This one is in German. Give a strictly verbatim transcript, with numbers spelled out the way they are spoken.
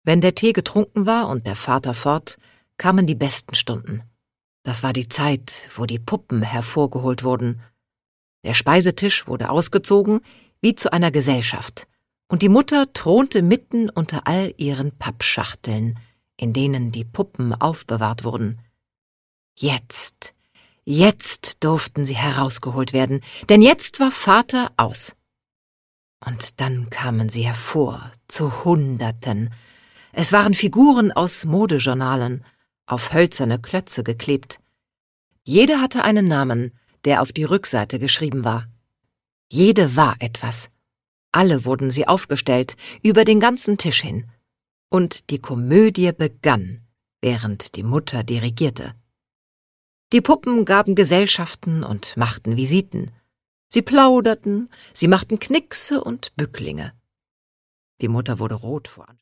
Wenn der Tee getrunken war und der Vater fort, kamen die besten Stunden. Das war die Zeit, wo die Puppen hervorgeholt wurden. Der Speisetisch wurde ausgezogen, wie zu einer Gesellschaft, und die Mutter thronte mitten unter all ihren Pappschachteln, in denen die Puppen aufbewahrt wurden. Jetzt, jetzt durften sie herausgeholt werden, denn jetzt war Vater aus. Und dann kamen sie hervor, zu Hunderten. Es waren Figuren aus Modejournalen, auf hölzerne Klötze geklebt. Jede hatte einen Namen, der auf die Rückseite geschrieben war. Jede war etwas. Alle wurden sie aufgestellt, über den ganzen Tisch hin. Und die Komödie begann, während die Mutter dirigierte. Die Puppen gaben Gesellschaften und machten Visiten. Sie plauderten, sie machten Knickse und Bücklinge. Die Mutter wurde rot vor Anspruch.